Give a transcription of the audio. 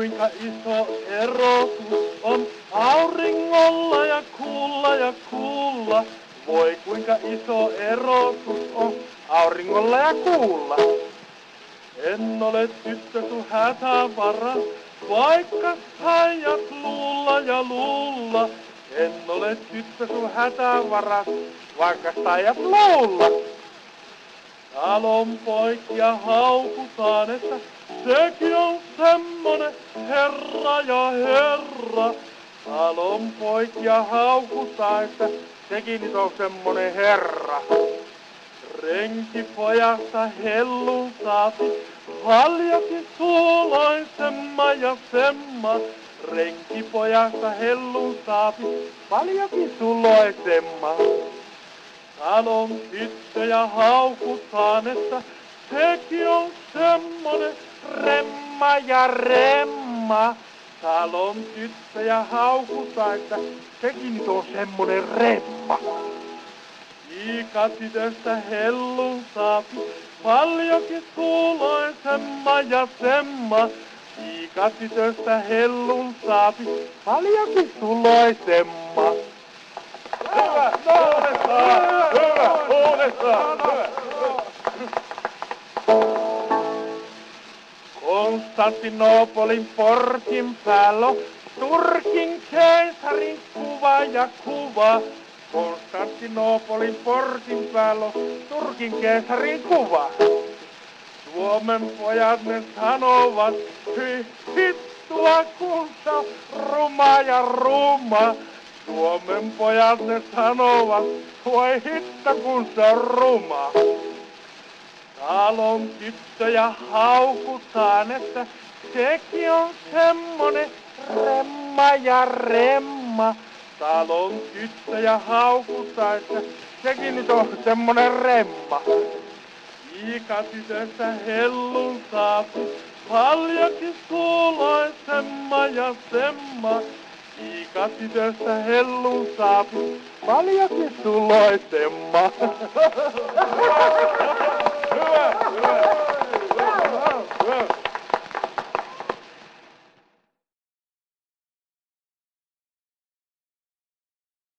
kuinka iso erotus on auringolla ja kuulla ja kuulla. Voi kuinka iso erotus on auringolla ja kuulla. En ole tyttö sun hätävara, vaikka saiat luulla ja luulla. En ole tyttö sun hätävara, vaikka saiat luulla. Talon poikia haukutaan, että sekin on semmonen herra ja herra. Talon poikia haukutaan, että sekin nyt on semmonen herra. Renkipojasta hellun saati, paljonkin suuloisemma ja semma. Renkipojasta hellun saati, paljonkin suuloisemma. Talon tyttöjä haukutaan, että sekin on semmonen remma ja remma. Talon tyttöjä haukutaan, että sekin nyt on semmonen remma. Iikatytöstä hellun saapi, paljonkin suuloisemma ja semma. Iikatytöstä hellun saapi, paljonkin suuloisemma. Hyvä! Uudestaan! Hyvä! Uudestaan! Hyvä! Konstantinopolin portin päällä on Turkin keisarin kuva ja kuva. Konstantinopolin portin päällä on Turkin keisarin kuva. Suomen pojat ne sanovat, hyi hittua kun se on ruma ja ruma. Suomen pojat ne sanovat, voi hitto kun se on ruma. Talon tyttöjä haukutaan, että sekin on semmonen remma ja remma. Talon tyttöjä haukutaan, että sekin nyt on semmonen remma. Iikatytöstä hellun saapi, paljonkin suuloisemma ja semma. Iikatytöstä hellun saapi, paljonkin suuloisemma.